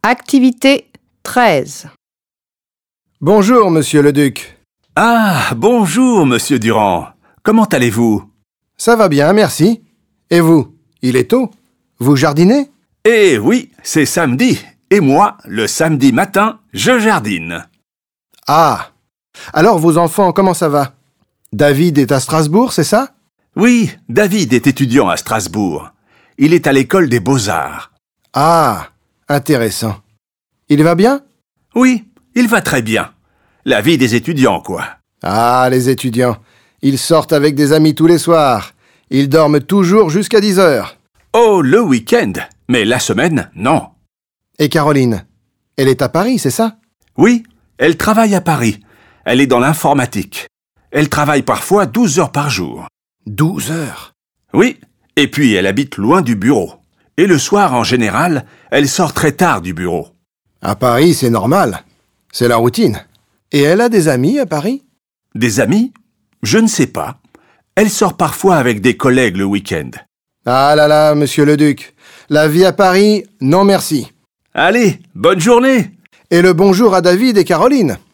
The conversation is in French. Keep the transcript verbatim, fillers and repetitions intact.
Activité treize. Bonjour, monsieur le duc. Ah, bonjour, monsieur Durand. Comment allez-vous? Ça va bien, merci. Et vous? Il est tôt. Vous jardinez? Eh oui, c'est samedi. Et moi, le samedi matin, je jardine. Ah! Alors, vos enfants, comment ça va? David est à Strasbourg, c'est ça? Oui, David est étudiant à Strasbourg. Il est à l'école des beaux-arts. Ah! Intéressant. Il va bien? Oui, il va très bien. La vie des étudiants, quoi. Ah, les étudiants. Ils sortent avec des amis tous les soirs. Ils dorment toujours jusqu'à dix heures. Oh, le week-end. Mais la semaine, non. Et Caroline? Elle est à Paris, c'est ça? Oui, elle travaille à Paris. Elle est dans l'informatique. Elle travaille parfois douze heures par jour. Douze heures? Oui, et puis elle habite loin du bureau. Et le soir, en général, elle sort très tard du bureau. À Paris, c'est normal. C'est la routine. Et elle a des amis à Paris? Des amis? Je ne sais pas. Elle sort parfois avec des collègues le week-end. Ah là là, monsieur le duc. La vie à Paris, non merci. Allez, bonne journée! Et le bonjour à David et Caroline.